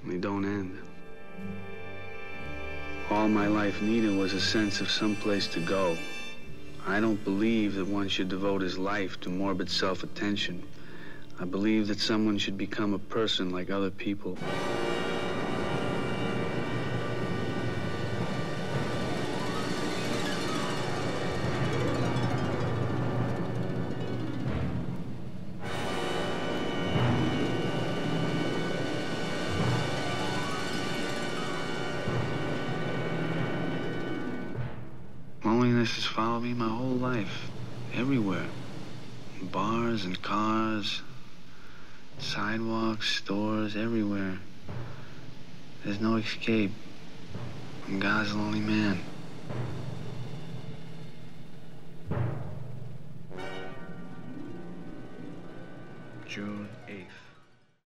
They don't end. All my life needed was a sense of some place to go. I don't believe that one should devote his life to morbid self-attention. I believe that someone should become a person like other people. Loneliness has followed me my whole life, everywhere. In bars and cars, sidewalks, stores, everywhere. There's no escape. I'm God's lonely man. June 8th.